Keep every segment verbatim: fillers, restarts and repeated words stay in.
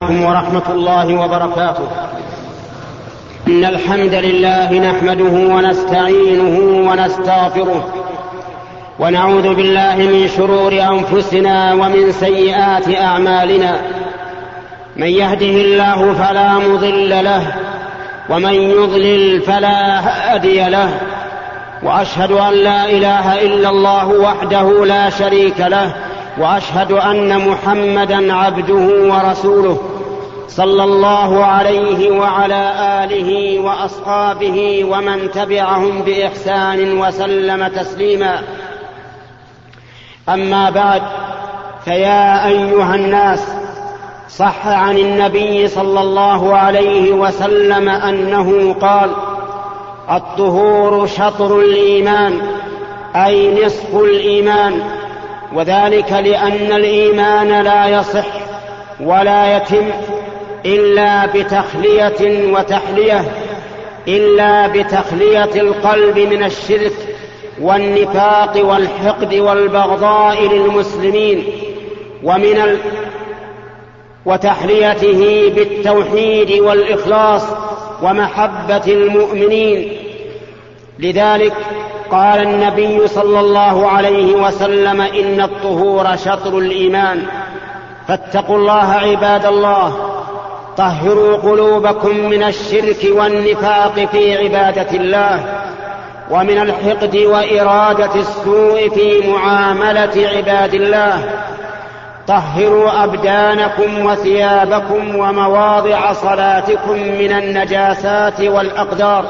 ورحمة الله وبركاته. إن الحمد لله نحمده ونستعينه ونستغفره ونعوذ بالله من شرور أنفسنا ومن سيئات أعمالنا. من يهده الله فلا مضل له ومن يضلل فلا هادي له، وأشهد أن لا إله إلا الله وحده لا شريك له، وأشهد أن محمدًا عبده ورسوله صلى الله عليه وعلى آله وأصحابه ومن تبعهم بإحسان وسلم تسليما. أما بعد، فيا أيها الناس، صح عن النبي صلى الله عليه وسلم أنه قال: الطهور شطر الإيمان، أي نصف الإيمان، وذلك لأن الإيمان لا يصح ولا يتم إلا بتخلية وتحلية إلا بتخلية القلب من الشرك والنفاق والحقد والبغضاء للمسلمين، ومن ال... وتحليته بالتوحيد والإخلاص ومحبة المؤمنين. لذلك قال النبي صلى الله عليه وسلم: إن الطهور شطر الإيمان. فاتقوا الله عباد الله، طهروا قلوبكم من الشرك والنفاق في عبادة الله، ومن الحقد وإرادة السوء في معاملة عباد الله. طهروا أبدانكم وثيابكم ومواضع صلاتكم من النجاسات والأقدار.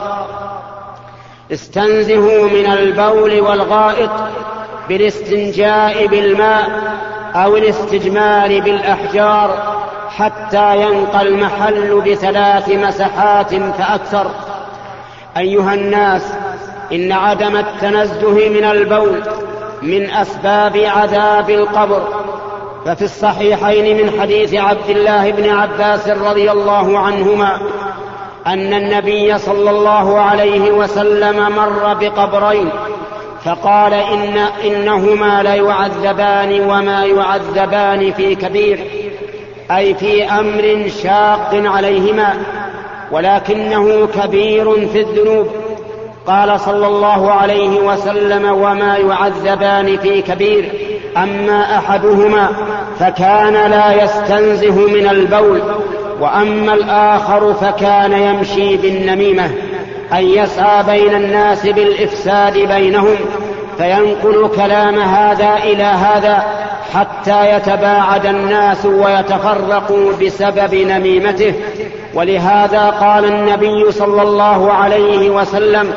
استنزهوا من البول والغائط بالاستنجاء بالماء أو الاستجمار بالأحجار حتى ينقى المحل بثلاث مسحات فأكثر. أيها الناس، إن عدم التنزه من البول من أسباب عذاب القبر. ففي الصحيحين من حديث عبد الله بن عباس رضي الله عنهما أن النبي صلى الله عليه وسلم مر بقبرين فقال: إن إنهما ليعذبان وما يعذبان في كبير، أي في أمر شاق عليهما، ولكنه كبير في الذنوب. قال صلى الله عليه وسلم: وما يعذبان في كبير، أما أحدهما فكان لا يستنزه من البول، وأما الآخر فكان يمشي بالنميمة، أن يسعى بين الناس بالإفساد بينهم، فينقل كلام هذا إلى هذا حتى يتباعد الناس ويتفرقوا بسبب نميمته. ولهذا قال النبي صلى الله عليه وسلم: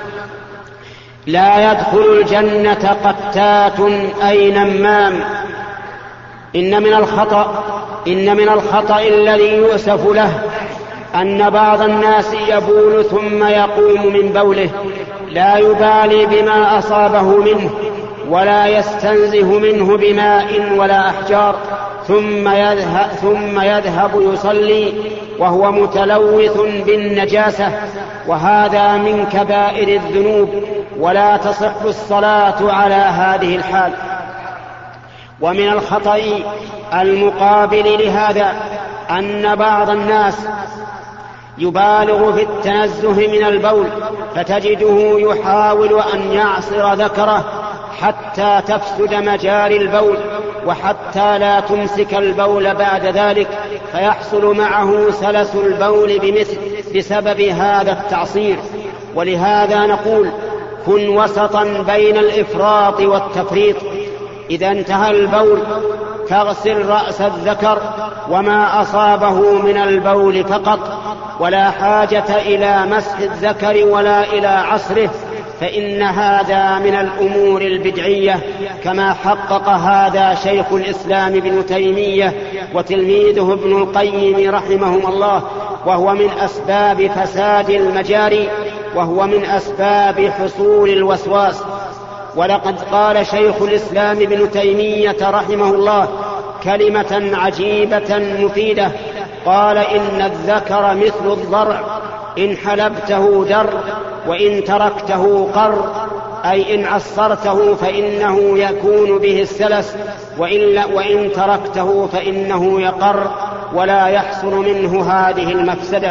لا يدخل الجنة قتات أي نمام. إن من الخطأ إن من الخطأ الذي يؤسف له أن بعض الناس يبول ثم يقوم من بوله، لا يبالي بما أصابه منه ولا يستنزه منه بماء ولا أحجار، ثم يذهب, ثم يذهب يصلي وهو متلوث بالنجاسة، وهذا من كبائر الذنوب، ولا تصح الصلاة على هذه الحال. ومن الخطأ المقابل لهذا أن بعض الناس يبالغ في التنزه من البول، فتجده يحاول أن يعصر ذكره حتى تفسد مجاري البول، وحتى لا تمسك البول بعد ذلك، فيحصل معه سلس البول بمثل بسبب هذا التعصير. ولهذا نقول: كن وسطا بين الإفراط والتفريط. إذا انتهى البول فاغسل رأس الذكر وما أصابه من البول فقط، ولا حاجة إلى مسح الذكر ولا إلى عصره، فإن هذا من الأمور البدعية، كما حقق هذا شيخ الإسلام ابن تيمية وتلميذه ابن القيم رحمهم الله، وهو من أسباب فساد المجاري، وهو من أسباب حصول الوسواس. ولقد قال شيخ الإسلام ابن تيمية رحمه الله كلمة عجيبة مفيدة، قال: إن الذكر مثل الضرع، إن حلبته در وإن تركته قر، أي إن عصرته فإنه يكون به السلس، وإن, وإن تركته فإنه يقر. ولا يحصل منه هذه المفسدة.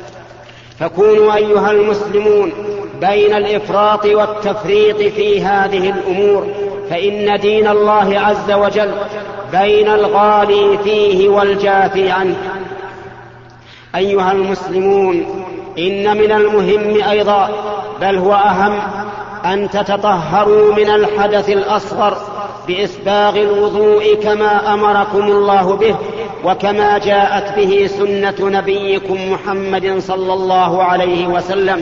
فكونوا أيها المسلمون بين الإفراط والتفريط في هذه الأمور، فإن دين الله عز وجل بين الغالي فيه والجافي عنه. أيها المسلمون، إن من المهم أيضا، بل هو أهم، أن تتطهروا من الحدث الأصغر بإسباغ الوضوء كما أمركم الله به، وكما جاءت به سنة نبيكم محمد صلى الله عليه وسلم.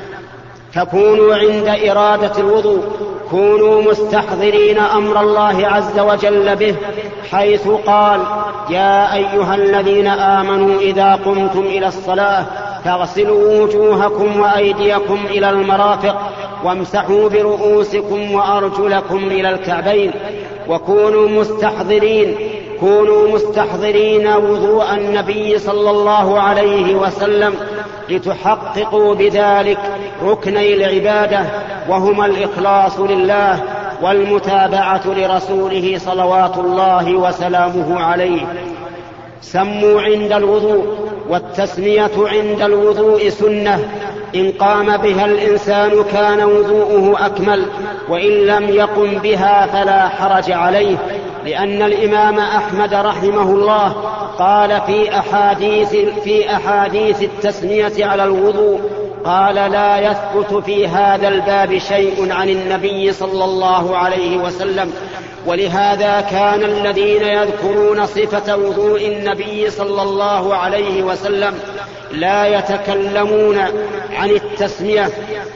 فكونوا عند إرادة الوضوء كونوا مستحضرين أمر الله عز وجل به، حيث قال: يا أيها الذين آمنوا إذا قمتم إلى الصلاة فاغسلوا وجوهكم وأيديكم إلى المرافق وامسحوا برؤوسكم وأرجلكم إلى الكعبين. وكونوا مستحضرين كونوا مستحضرين وضوء النبي صلى الله عليه وسلم، لتحققوا بذلك ركني العبادة، وهما الإخلاص لله والمتابعة لرسوله صلوات الله وسلامه عليه. سموا عند الوضوء، والتسمية عند الوضوء سنة، إن قام بها الإنسان كان وضوءه أكمل، وإن لم يقم بها فلا حرج عليه، لأن الإمام أحمد رحمه الله قال في أحاديث, في أحاديث التسمية على الوضوء، قال: لا يثبت في هذا الباب شيء عن النبي صلى الله عليه وسلم. ولهذا كان الذين يذكرون صفة وضوء النبي صلى الله عليه وسلم لا يتكلمون عن التسمية،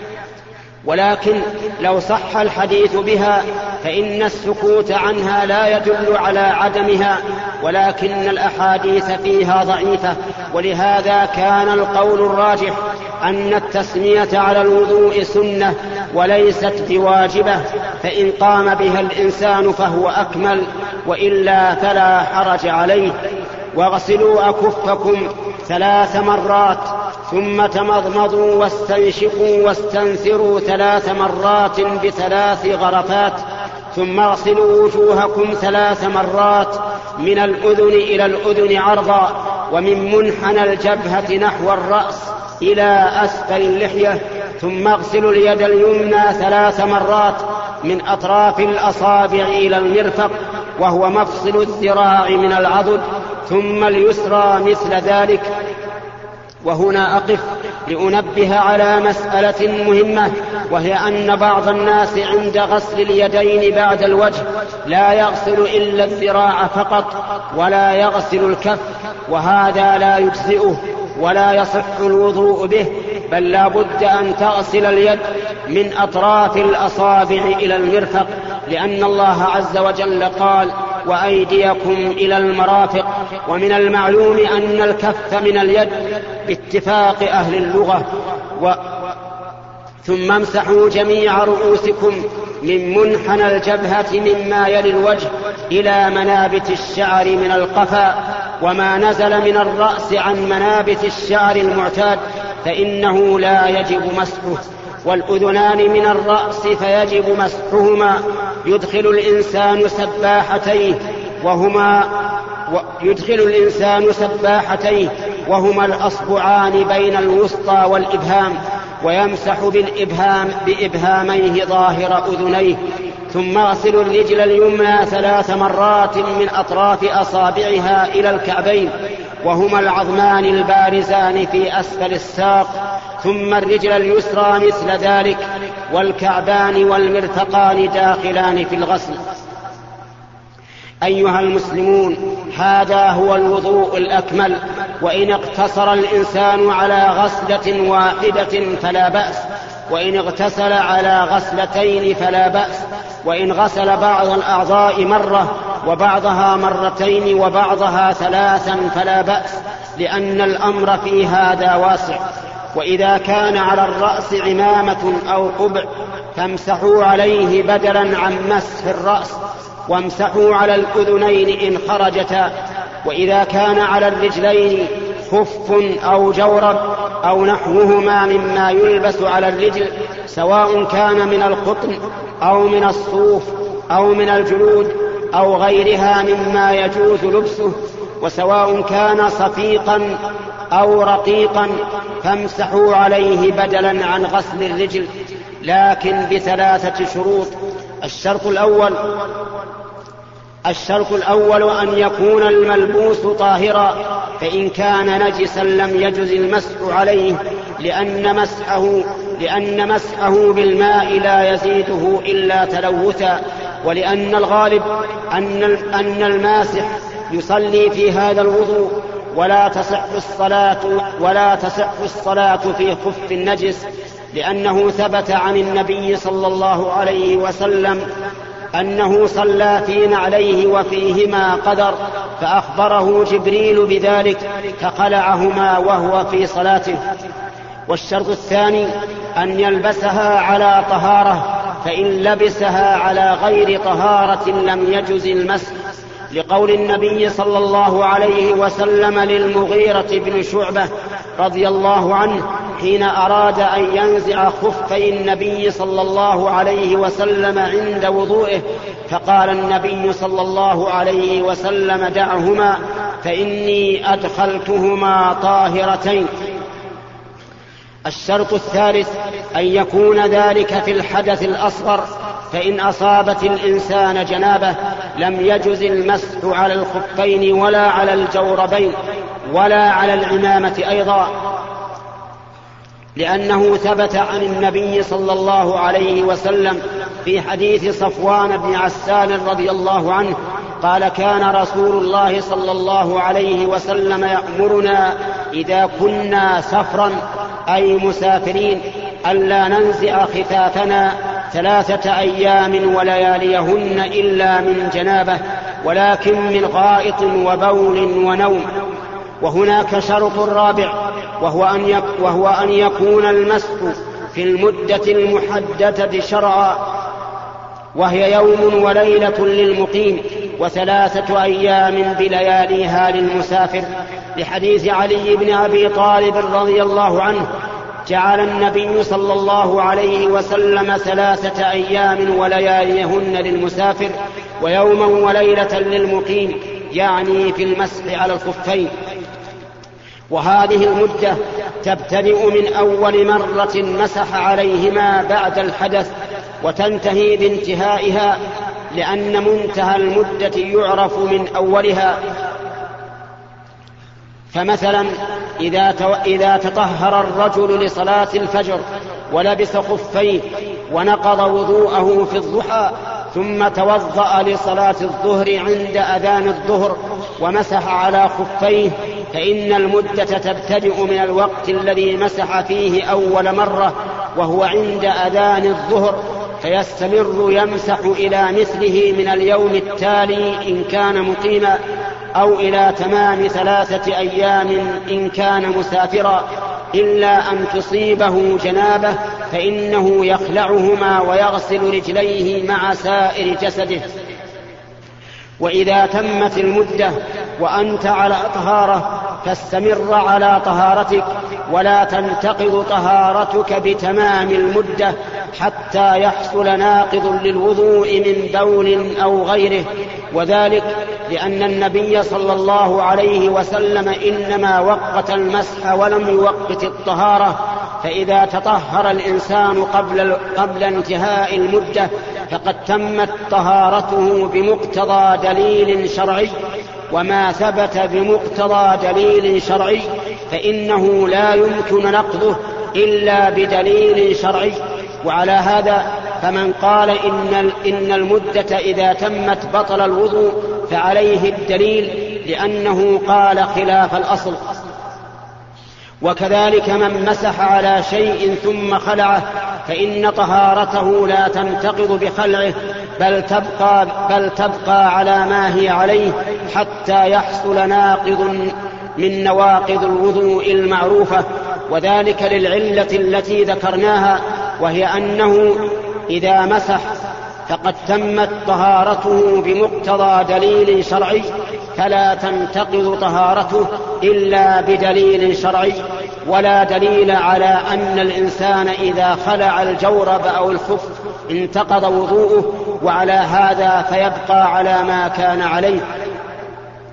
ولكن لو صح الحديث بها فإن السكوت عنها لا يدل على عدمها، ولكن الأحاديث فيها ضعيفة. ولهذا كان القول الراجح أن التسمية على الوضوء سنة وليست بواجبة، فإن قام بها الإنسان فهو أكمل، وإلا فلا حرج عليه. واغسلوا أكفكم ثلاث مرات، ثم تمضمضوا واستنشقوا واستنثروا ثلاث مرات بثلاث غرفات، ثم اغسلوا وجوهكم ثلاث مرات، من الأذن إلى الأذن عرضا، ومن منحنى الجبهة نحو الرأس إلى أسفل اللحية، ثم اغسلوا اليد اليمنى ثلاث مرات، من أطراف الأصابع إلى المرفق، وهو مفصل الذراع من العضد، ثم اليسرى مثل ذلك. وهنا أقف لأنبه على مسألة مهمة، وهي أن بعض الناس عند غسل اليدين بعد الوجه لا يغسل إلا الذراع فقط ولا يغسل الكف، وهذا لا يجزئه ولا يصح الوضوء به، بل لا بد أن تغسل اليد من أطراف الأصابع إلى المرفق، لأن الله عز وجل قال: وأيديكم إلى المرافق. ومن المعلوم أن الكف من اليد باتفاق أهل اللغة. و... ثم امسحوا جميع رؤوسكم من منحنى الجبهة مما يلي الوجه إلى منابت الشعر من القفا، وما نزل من الرأس عن منابت الشعر المعتاد فإنه لا يجب مسحه. والأذنان من الرأس فيجب مسحهما. يدخل الإنسان سباحتيه وهما يدخل الإنسان سباحتيه وهما الأصبعان بين الوسطى والإبهام، ويمسح بالإبهام بإبهاميه ظاهر أذنيه. ثم اغسل الرجل اليمنى ثلاث مرات من أطراف أصابعها إلى الكعبين، وهما العظمان البارزان في أسفل الساق، ثم الرجل اليسرى مثل ذلك، والكعبان والمرفقان داخلان في الغسل. أيها المسلمون، هذا هو الوضوء الأكمل، وإن اقتصر الإنسان على غسلة واحدة فلا بأس، وإن اغتسل على غسلتين فلا بأس، وإن غسل بعض الأعضاء مرة وبعضها مرتين وبعضها ثلاثا فلا بأس، لأن الأمر في هذا واسع. وإذا كان على الرأس عمامة أو قبع فامسحوا عليه بدلا عن مسح الرأس، وامسحوا على الأذنين إن خرجتا. وإذا كان على الرجلين خف أو جورب أو نحوهما مما يلبس على الرجل، سواء كان من القطن أو من الصوف أو من الجلود أو غيرها مما يجوز لبسه، وسواء كان صفيقا أو رقيقا فامسحوا عليه بدلا عن غسل الرجل، لكن بثلاثة شروط. الشرط الأول الشرط الأول أن يكون الملبوس طاهرا، فإن كان نجسا لم يجز المسح عليه، لأن مسحه, لأن مسحه بالماء لا يزيده إلا تلوثا، ولأن الغالب أن, أن الماسح يصلي في هذا الوضوء ولا تصح الصلاة, ولا تصح الصلاة في خف النجس، لأنه ثبت عن النبي صلى الله عليه وسلم أنه صلى في نعليه وفيهما قدر، فأخبره جبريل بذلك فخلعهما وهو في صلاته. والشرط الثاني أن يلبسها على طهارة، فإن لبسها على غير طهارة لم يجز المسح، لقول النبي صلى الله عليه وسلم للمغيرة بن شعبة رضي الله عنه حين أراد أن ينزع خفي النبي صلى الله عليه وسلم عند وضوئه، فقال النبي صلى الله عليه وسلم: دعهما فإني أدخلتهما طاهرتين. الشرط الثالث أن يكون ذلك في الحدث الأصغر، فإن أصابت الإنسان جنابة لم يجز المسح على الخفين ولا على الجوربين ولا على العمامة أيضا، لأنه ثبت عن النبي صلى الله عليه وسلم في حديث صفوان بن عسال رضي الله عنه قال: كان رسول الله صلى الله عليه وسلم يأمرنا إذا كنا سفرا أي مسافرين ألا ننزع خفافنا ثلاثة أيام ولياليهن إلا من جنابة، ولكن من غائط وبول ونوم. وهناك شرط رابع، وهو أن, وهو أن يكون المسح في المدة المحددة شرعا، وهي يوم وليلة للمقيم وثلاثة أيام بلياليها للمسافر، لحديث علي بن أبي طالب رضي الله عنه: جعل النبي صلى الله عليه وسلم ثلاثة أيام ولياليهن للمسافر ويوما وليلة للمقيم، يعني في المسح على الخفين. وهذه المدة تبتدئ من أول مرة مسح عليهما بعد الحدث وتنتهي بانتهائها، لأن منتهى المدة يعرف من أولها. فمثلا إذا تطهر الرجل لصلاة الفجر ولبس خفيه ونقض وضوءه في الضحى ثم توضأ لصلاة الظهر عند أذان الظهر ومسح على خفيه، فإن المدة تبتدئ من الوقت الذي مسح فيه أول مرة وهو عند أذان الظهر، فيستمر يمسح إلى مثله من اليوم التالي إن كان مقيما، أو إلى تمام ثلاثة أيام إن كان مسافرا، إلا أن تصيبه جنابة فإنه يخلعهما ويغسل رجليه مع سائر جسده. وإذا تمت المدة وأنت على طهارة فاستمر على طهارتك، ولا تنتقض طهارتك بتمام المدة حتى يحصل ناقض للوضوء من بول أو غيره، وذلك لأن النبي صلى الله عليه وسلم إنما وقت المسح ولم يوقت الطهارة، فإذا تطهر الإنسان قبل, قبل انتهاء المدة فقد تمت طهارته بمقتضى دليل شرعي، وما ثبت بمقتضى دليل شرعي فإنه لا يمكن نقضه إلا بدليل شرعي. وعلى هذا فمن قال إن, إن المدة إذا تمت بطل الوضوء فعليه الدليل، لأنه قال خلاف الأصل. وكذلك من مسح على شيء ثم خلعه فإن طهارته لا تنتقض بخلعه، بل تبقى, بل تبقى على ما هي عليه حتى يحصل ناقض من نواقض الوضوء المعروفة، وذلك للعلة التي ذكرناها، وهي أنه إذا مسح فقد تمت طهارته بمقتضى دليل شرعي، فلا تنتقض طهارته إلا بدليل شرعي، ولا دليل على أن الإنسان إذا خلع الجورب أو الخف انتقض وضوءه، وعلى هذا فيبقى على ما كان عليه.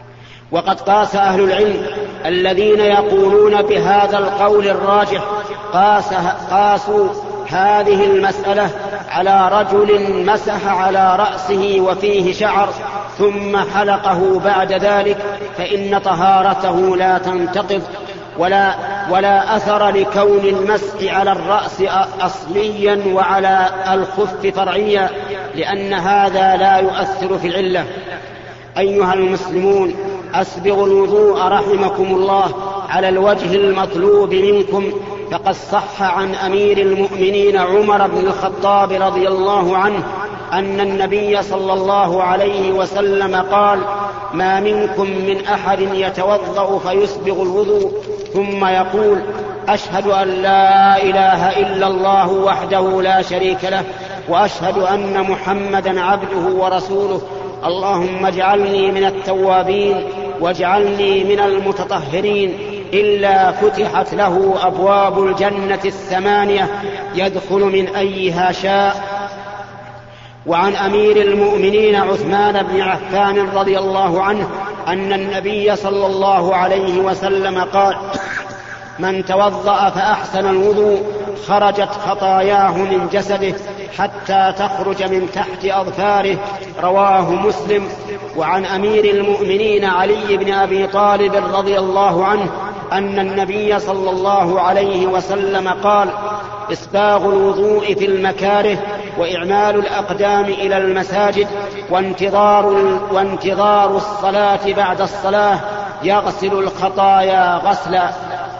وقد قاس أهل العلم الذين يقولون بهذا القول الراجح قاس قاسوا هذه المسألة على رجل مسح على رأسه وفيه شعر ثم حلقه بعد ذلك، فإن طهارته لا تنتقض ولا, ولا أثر لكون المسح على الرأس أصليا وعلى الخف فرعيا، لأن هذا لا يؤثر في العلة. أيها المسلمون، أسبغوا الوضوء رحمكم الله على الوجه المطلوب منكم، فقد صح عن أمير المؤمنين عمر بن الخطاب رضي الله عنه أن النبي صلى الله عليه وسلم قال: ما منكم من أحد يتوضأ فيسبغ الوضوء ثم يقول: أشهد أن لا إله إلا الله وحده لا شريك له وأشهد أن محمدا عبده ورسوله، اللهم اجعلني من التوابين واجعلني من المتطهرين، إلا فتحت له أبواب الجنة الثمانية يدخل من أيها شاء. وعن أمير المؤمنين عثمان بن عفان رضي الله عنه أن النبي صلى الله عليه وسلم قال: من توضأ فأحسن الوضوء خرجت خطاياه من جسده حتى تخرج من تحت أظفاره، رواه مسلم. وعن أمير المؤمنين علي بن أبي طالب رضي الله عنه أن النبي صلى الله عليه وسلم قال: إسباغ الوضوء في المكاره وإعمال الأقدام إلى المساجد وانتظار, وانتظار الصلاة بعد الصلاة يغسل الخطايا غسلا.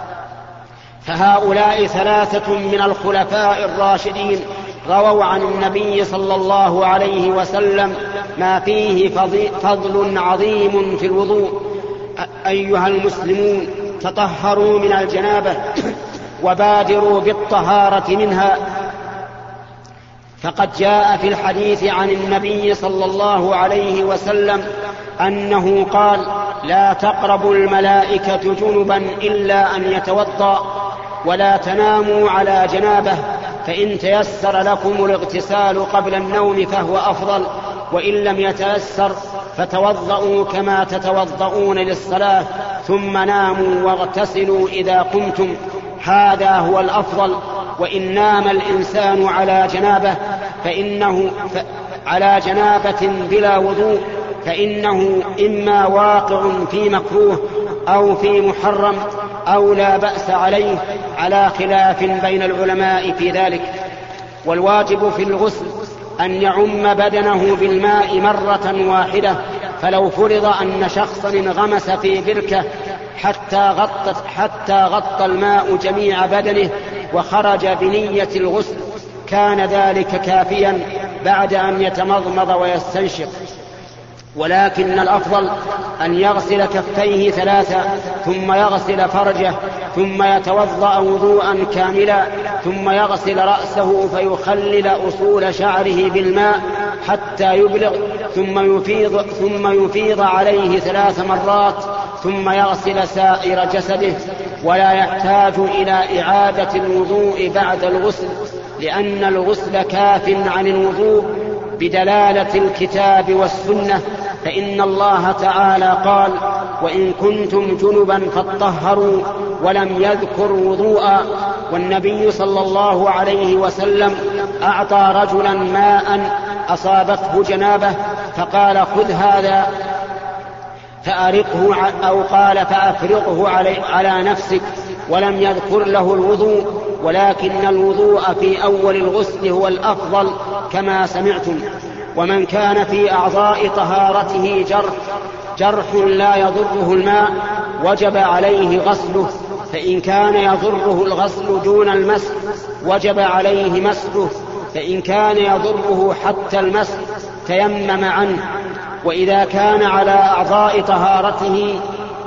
فهؤلاء ثلاثة من الخلفاء الراشدين رووا عن النبي صلى الله عليه وسلم ما فيه فضل عظيم في الوضوء. أيها المسلمون، تطهروا من الجنابة وبادروا بالطهارة منها، فقد جاء في الحديث عن النبي صلى الله عليه وسلم أنه قال: لا تقربوا الملائكة جنبا إلا أن يتوضأ، ولا تناموا على جنابه، فإن تيسر لكم الاغتسال قبل النوم فهو أفضل، وإن لم يتيسر فتوضؤوا كما تتوضؤون للصلاة ثم ناموا واغتسلوا إذا قمتم، هذا هو الأفضل. وإن نام الإنسان على جنابه فإنه ف... على جنابة بلا وضوء فإنه إما واقع في مكروه أو في محرم أو لا بأس عليه، على خلاف بين العلماء في ذلك. والواجب في الغسل أن يعم بدنه بالماء مرة واحدة، فلو فرض أن شخصا انغمس في بركة حتى غطت حتى غطى الماء جميع بدنه وخرج بنية الغسل كان ذلك كافيا بعد أن يتمضمض ويستنشق. ولكن الأفضل أن يغسل كفيه ثلاثة ثم يغسل فرجه ثم يتوضأ وضوءا كاملا ثم يغسل رأسه فيخلل أصول شعره بالماء حتى يبلغ ثم يفيض, ثم يفيض عليه ثلاث مرات ثم يغسل سائر جسده، ولا يحتاج إلى إعادة الوضوء بعد الغسل، لأن الغسل كاف عن الوضوء بدلالة الكتاب والسنة. فإن الله تعالى قال: وإن كنتم جنبا فاطهروا، ولم يذكر وضوءا. والنبي صلى الله عليه وسلم أعطى رجلا ماء أصابته جنابه فقال: خذ هذا فأرقه، أو قال فأفرقه على نفسك، ولم يذكر له الوضوء، ولكن الوضوء في أول الغسل هو الأفضل كما سمعتم. ومن كان في أعضاء طهارته جرح, جرح لا يضره الماء وجب عليه غسله، فإن كان يضره الغسل دون المسح وجب عليه مسحه، فإن كان يضره حتى المسح تيمم عنه. وإذا كان على أعضاء طهارته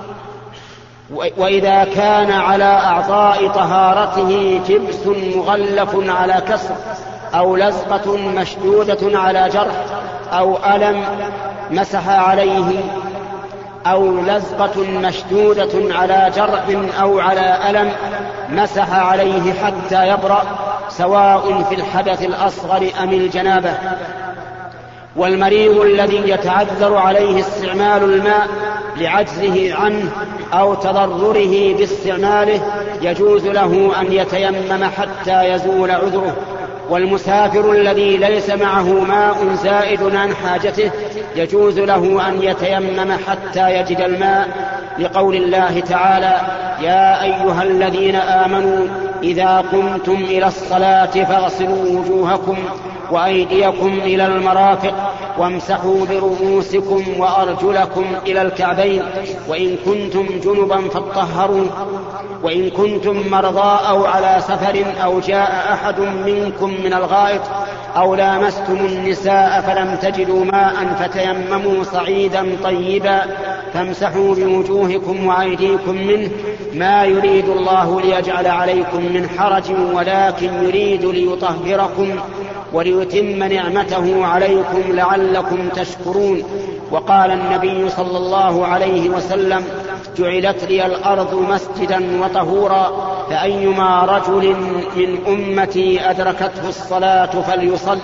وإذا كان على أعضاء طهارته جبس مغلف على كسر أو لزقة مشدودة على جرح أو ألم مسح عليه أو لزقة مشدودة على جرح أو على ألم مسح عليه حتى يبرأ، سواء في الحدث الأصغر أم الجنابة. والمريض الذي يتعذر عليه استعمال الماء لعجزه عنه أو تضرره باستعماله يجوز له أن يتيمم حتى يزول عذره. والمسافر الذي ليس معه ماء زائد عن حاجته يجوز له أن يتيمم حتى يجد الماء، لقول الله تعالى: يا أيها الذين آمنوا إذا قمتم إلى الصلاة فاغسلوا وجوهكم وأيديكم إلى المرافق وامسحوا برؤوسكم وأرجلكم إلى الكعبين وإن كنتم جنبا فاطهروا وإن كنتم مرضى أو على سفر أو جاء أحد منكم من الغائط أو لامستم النساء فلم تجدوا ماء فتيمموا صعيدا طيبا فامسحوا بوجوهكم وأيديكم منه ما يريد الله ليجعل عليكم من حرج ولكن يريد ليطهركم وليتم نعمته عليكم لعلكم تشكرون. وقال النبي صلى الله عليه وسلم: جعلت لي الأرض مسجدا وطهورا فأيما رجل من أمتي أدركته الصلاة فليصل.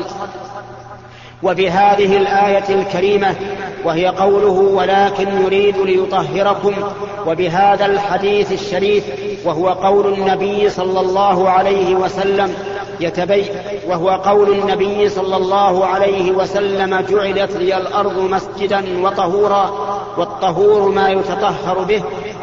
وبهذه الآية الكريمة وهي قوله ولكن يريد ليطهركم، وبهذا الحديث الشريف وهو قول النبي صلى الله عليه وسلم يتبين وهو قول النبي صلى الله عليه وسلم: جعلت لي الأرض مسجدا وطهورا، والطهور ما يتطهر به،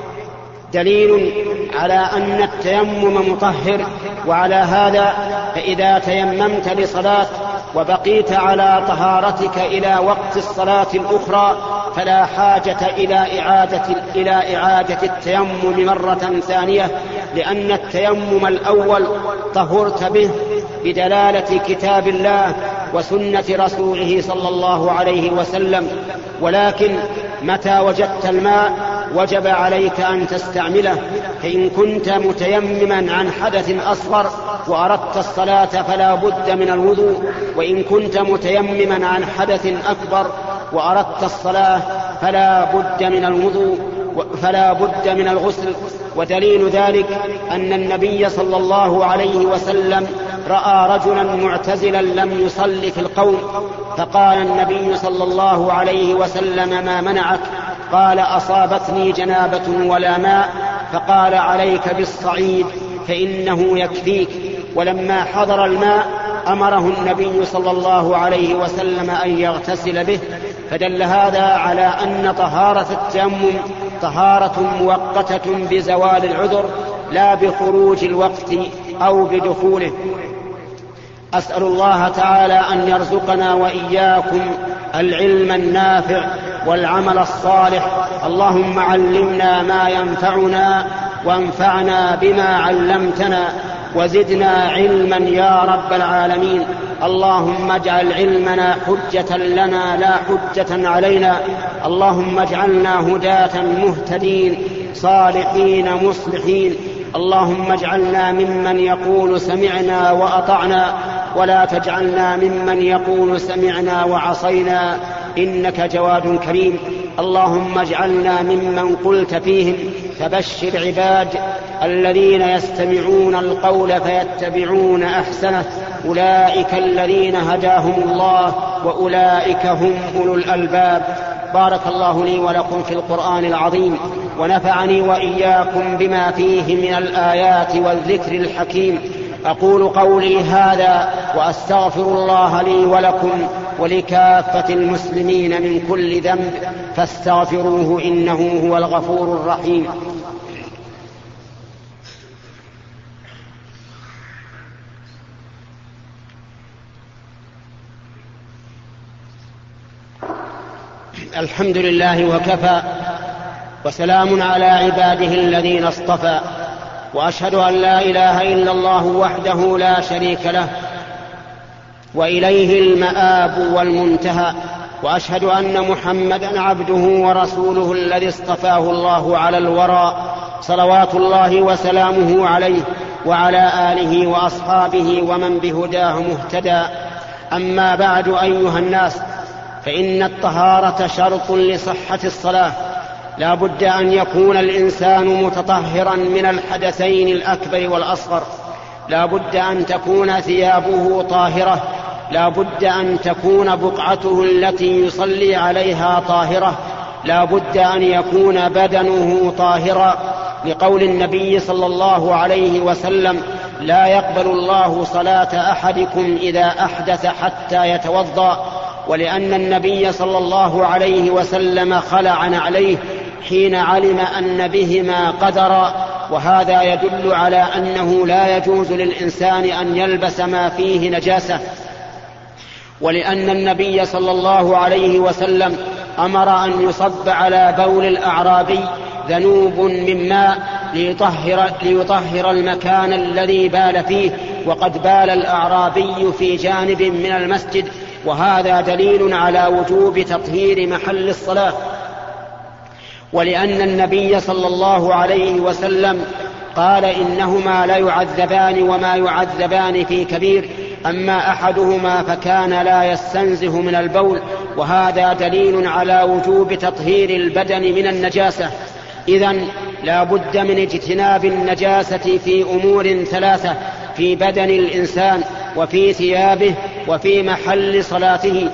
دليل على أن التيمم مطهر. وعلى هذا فإذا تيممت لصلاة وبقيت على طهارتك إلى وقت الصلاة الأخرى فلا حاجة إلى إعادة, إلى إعادة التيمم مرة ثانية، لأن التيمم الأول طهرت به بدلالة كتاب الله وسنة رسوله صلى الله عليه وسلم. ولكن متى وجدت الماء وجب عليك أن تستعمله، فإن كنت متيمما عن حدث أصغر وأردت الصلاة فلا بد من الوضوء، وإن كنت متيمما عن حدث أكبر وأردت الصلاة فلا بد من الوضوء فلا بد من الغسل. ودليل ذلك أن النبي صلى الله عليه وسلم رأى رجلا معتزلا لم يصلي في القوم، فقال النبي صلى الله عليه وسلم: ما منعك؟ قال: أصابتني جنابة ولا ماء. فقال: عليك بالصعيد فإنه يكفيك. ولما حضر الماء أمره النبي صلى الله عليه وسلم أن يغتسل به. فدل هذا على أن طهارة التيمم طهارة مؤقتة بزوال العذر لا بخروج الوقت أو بدخوله. أسأل الله تعالى أن يرزقنا وإياكم العلم النافع والعمل الصالح. اللهم علمنا ما ينفعنا وانفعنا بما علمتنا وزدنا علما يا رب العالمين. اللهم اجعل علمنا حجة لنا لا حجة علينا. اللهم اجعلنا هداة مهتدين صالحين مصلحين. اللهم اجعلنا ممن يقول سمعنا وأطعنا، ولا تجعلنا ممن يقول سمعنا وعصينا، إنك جواد كريم. اللهم اجعلنا ممن قلت فيهم: فبشر عباد الذين يستمعون القول فيتبعون أحسنه، أولئك الذين هداهم الله وأولئك هم أولو الألباب. بارك الله لي ولكم في القرآن العظيم، ونفعني وإياكم بما فيه من الآيات والذكر الحكيم. أقول قولي هذا وأستغفر الله لي ولكم ولكافة المسلمين من كل ذنب فاستغفروه إنه هو الغفور الرحيم. الحمد لله وكفى، وسلام على عباده الذين اصطفى، وأشهد أن لا إله إلا الله وحده لا شريك له وإليه المآب والمنتهى، وأشهد أن محمدا عبده ورسوله الذي اصطفاه الله على الورى، صلوات الله وسلامه عليه وعلى آله وأصحابه ومن بهداه مهتدى. أما بعد، أيها الناس، فإن الطهارة شرط لصحة الصلاة. لا بد أن يكون الإنسان متطهرا من الحدثين الأكبر والأصغر، لا بد أن تكون ثيابه طاهرة، لا بد أن تكون بقعته التي يصلي عليها طاهرة، لا بد أن يكون بدنه طاهرا، لقول النبي صلى الله عليه وسلم: لا يقبل الله صلاة أحدكم إذا أحدث حتى يتوضأ، ولأن النبي صلى الله عليه وسلم خلع نعليه حين علم أن بهما قدرا، وهذا يدل على أنه لا يجوز للإنسان أن يلبس ما فيه نجاسة. ولأن النبي صلى الله عليه وسلم أمر أن يصب على بول الأعرابي ذنوب من ماء ليطهر, ليطهر المكان الذي بال فيه، وقد بال الأعرابي في جانب من المسجد، وهذا دليل على وجوب تطهير محل الصلاة. ولأن النبي صلى الله عليه وسلم قال: إنهما لا يعذبان وما يعذبان في كبير، أما أحدهما فكان لا يستنزه من البول، وهذا دليل على وجوب تطهير البدن من النجاسة. إذن لا بد من اجتناب النجاسة في أمور ثلاثة: في بدن الإنسان، وفي ثيابه، وفي محل صلاته.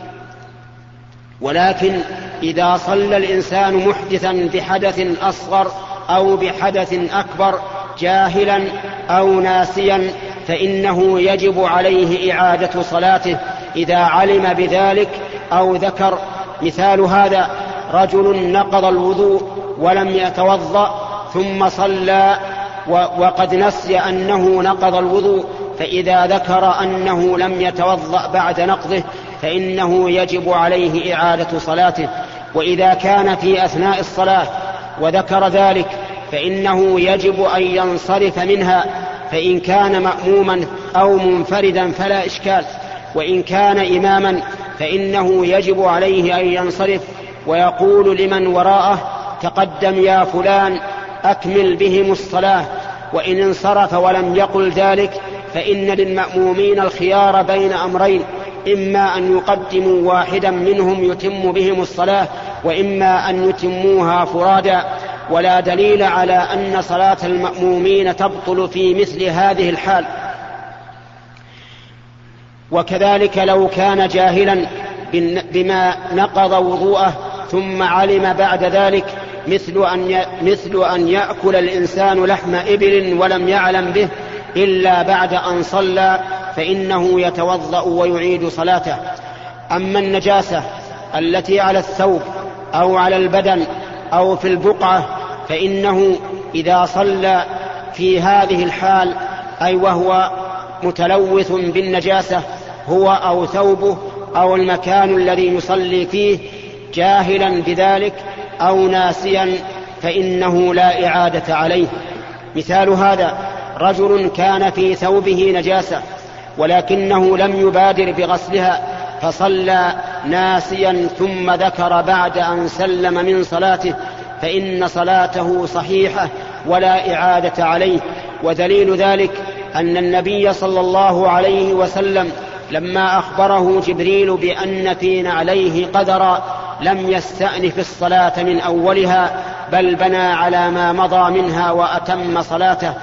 ولكن إذا صلى الإنسان محدثا بحدث أصغر أو بحدث أكبر جاهلا أو ناسيا فإنه يجب عليه إعادة صلاته إذا علم بذلك أو ذكر. مثال هذا: رجل نقض الوضوء ولم يتوضأ ثم صلى وقد نسي أنه نقض الوضوء، فإذا ذكر أنه لم يتوضأ بعد نقضه فإنه يجب عليه إعادة صلاته. وإذا كان في أثناء الصلاة وذكر ذلك فإنه يجب أن ينصرف منها، فإن كان مأموما أو منفردا فلا إشكال، وإن كان إماما فإنه يجب عليه أن ينصرف ويقول لمن وراءه: تقدم يا فلان أكمل بهم الصلاة. وإن انصرف ولم يقل ذلك فإن للمأمومين الخيار بين أمرين: إما أن يقدموا واحدا منهم يتم بهم الصلاة، وإما أن يتموها فرادا. ولا دليل على أن صلاة المأمومين تبطل في مثل هذه الحال. وكذلك لو كان جاهلا بما نقض وضوءه ثم علم بعد ذلك، مثل أن مثل أن يأكل الإنسان لحم إبل ولم يعلم به إلا بعد أن صلى، فإنه يتوضأ ويعيد صلاته. أما النجاسة التي على الثوب أو على البدن أو في البقعة فإنه إذا صلى في هذه الحال، أي وهو متلوث بالنجاسة هو أو ثوبه أو المكان الذي يصلي فيه جاهلا بذلك أو ناسيا، فإنه لا إعادة عليه. مثال هذا: رجل كان في ثوبه نجاسة ولكنه لم يبادر بغسلها فصلى ناسيا ثم ذكر بعد أن سلم من صلاته، فإن صلاته صحيحة ولا إعادة عليه. ودليل ذلك أن النبي صلى الله عليه وسلم لما أخبره جبريل بأن في نعليه قدرا لم يستأنف الصلاة من أولها، بل بنى على ما مضى منها وأتم صلاته.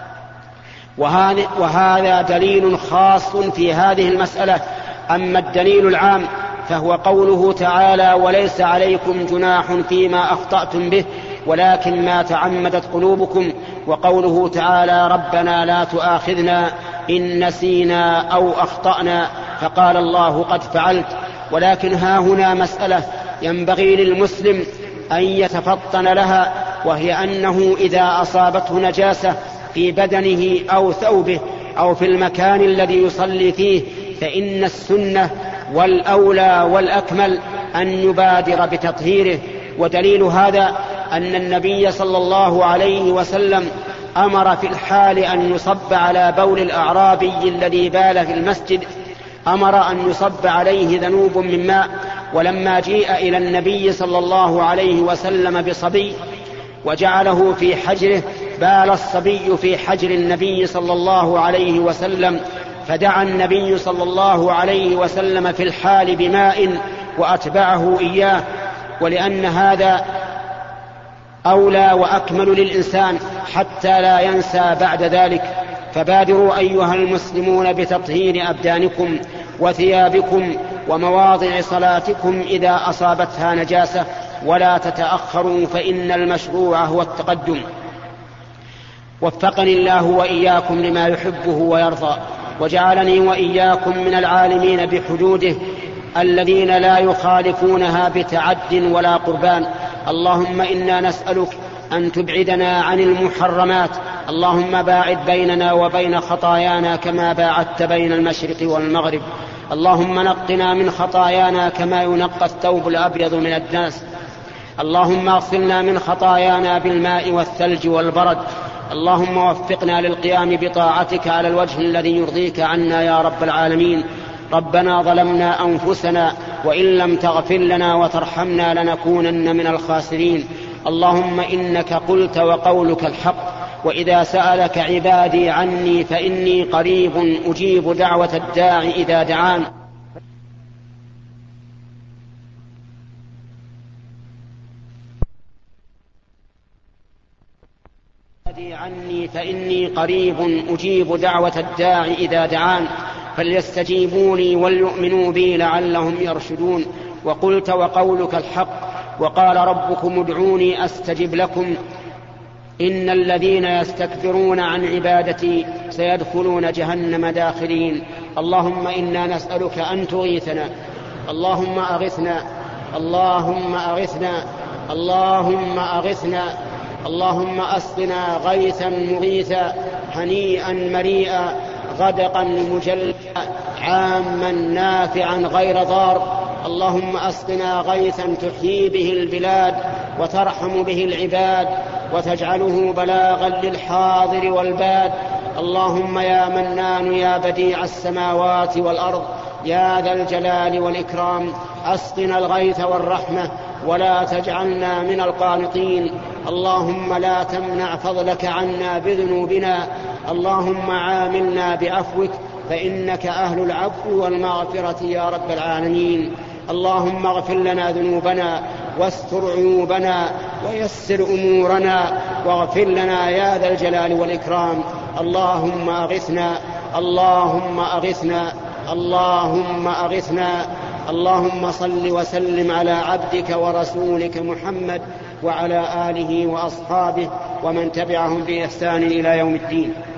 وهذا دليل خاص في هذه المسألة. أما الدليل العام فهو قوله تعالى: وليس عليكم جناح فيما أخطأتم به ولكن ما تعمدت قلوبكم، وقوله تعالى: ربنا لا تؤاخذنا إن نسينا أو أخطأنا، فقال الله: قد فعلت. ولكن ها هنا مسألة ينبغي للمسلم أن يتفطن لها، وهي أنه إذا أصابته نجاسة في بدنه أو ثوبه أو في المكان الذي يصلي فيه فإن السنة والأولى والأكمل أن يبادر بتطهيره. ودليل هذا أن النبي صلى الله عليه وسلم أمر في الحال أن يصب على بول الأعرابي الذي بال في المسجد، أمر أن يصب عليه ذنوب من ماء. ولما جيء إلى النبي صلى الله عليه وسلم بصبي وجعله في حجره، بال الصبي في حجر النبي صلى الله عليه وسلم، فدعا النبي صلى الله عليه وسلم في الحال بماء وأتبعه إياه. ولأن هذا أولى وأكمل للإنسان حتى لا ينسى بعد ذلك. فبادروا أيها المسلمون بتطهير أبدانكم وثيابكم ومواضع صلاتكم إذا أصابتها نجاسة، ولا تتأخروا فإن المشروع هو التقدم. وفقني الله وإياكم لما يحبه ويرضى، وجعلني وإياكم من العالمين بحدوده الذين لا يخالفونها بتعد ولا قربان. اللهم إنا نسألك أن تبعدنا عن المحرمات. اللهم باعد بيننا وبين خطايانا كما باعدت بين المشرق والمغرب. اللهم نقنا من خطايانا كما ينقى الثوب الأبيض من الدنس. اللهم اغسلنا من خطايانا بالماء والثلج والبرد. اللهم وفقنا للقيام بطاعتك على الوجه الذي يرضيك عنا يا رب العالمين. ربنا ظلمنا أنفسنا وإن لم تغفر لنا وترحمنا لنكونن من الخاسرين. اللهم إنك قلت وقولك الحق، وإذا سألك عبادي عني فإني قريب أجيب دعوة الداعي إذا دعان. عني فإني قريب أجيب دعوة الداعي إذا دعان، فليستجيبوا لي وليؤمنوا بي لعلهم يرشدون. وقلت وقولك الحق، وقال ربكم ادعوني أستجب لكم، إن الذين يستكبرون عن عبادتي سيدخلون جهنم داخرين. اللهم إنا نسألك أن تغيثنا. اللهم أغثنا، اللهم أغثنا، اللهم أغثنا. اللهم أسقنا غيثا مغيثا هنيئا مريئا غدقا مجلدا عاما نافعا غير ضار. اللهم أسقنا غيثا تحيي به البلاد وترحم به العباد وتجعله بلاغا للحاضر والباد. اللهم يا منان يا بديع السماوات والأرض يا ذا الجلال والإكرام، أسقنا الغيث والرحمة ولا تجعلنا من القانطين. اللهم لا تمنع فضلك عنا بذنوبنا. اللهم عاملنا بعفوك فإنك أهل العفو والمغفرة يا رب العالمين. اللهم اغفر لنا ذنوبنا واستر عيوبنا ويسر أمورنا واغفر لنا يا ذا الجلال والإكرام. اللهم أغثنا، اللهم أغثنا، اللهم أغثنا. اللهم صل وسلم على عبدك ورسولك محمد وعلى آله وأصحابه ومن تبعهم بإحسان إلى يوم الدين.